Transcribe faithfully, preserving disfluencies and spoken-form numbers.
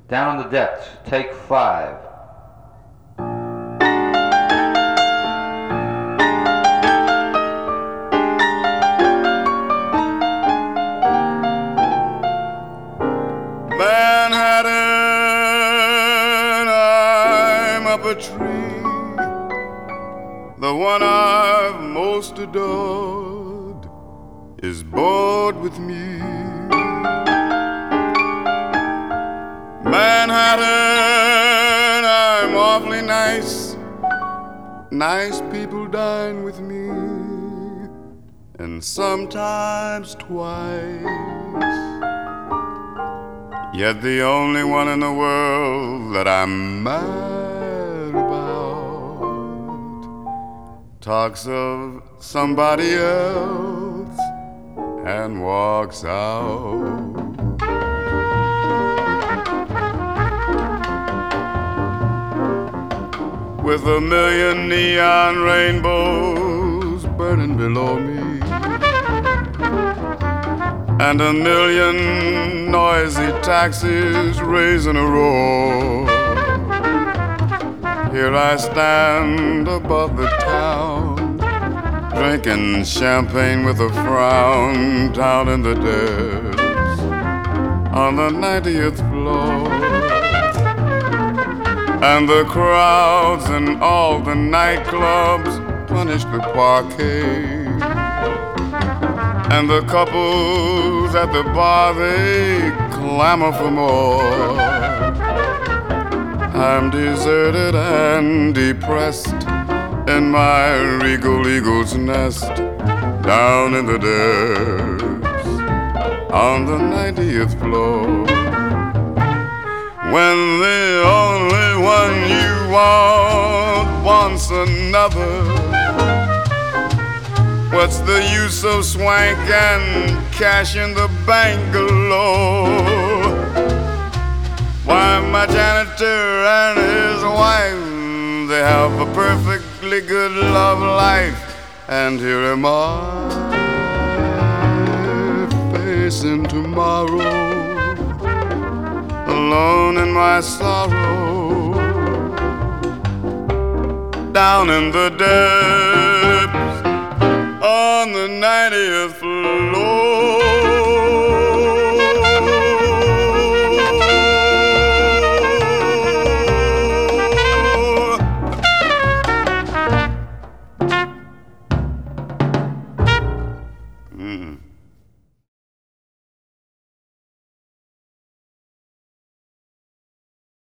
Down in the Depths, take five. Manhattan, I'm up a tree, the one I've most adored is bored with me. Manhattan, I'm awfully nice, nice people dine with me, and sometimes twice. Yet the only one in the world that I'm mad about talks of somebody else and walks out. With a million neon rainbows burning below me, and a million noisy taxis raising a roar, here I stand above the town, drinking champagne with a frown, down in the depths on the ninetieth floor. And the crowds in all the nightclubs punish the parquet, and the couples at the bar, they clamor for more. I'm deserted and depressed in my regal eagle's nest, down in the depths on the ninetieth floor. When the only one you want wants another, what's the use of swank and cash in the bank galore? Why, my janitor and his wife, they have a perfectly good love life, and here am I facing tomorrow, alone in my sorrow, down in the depths on the ninetieth floor.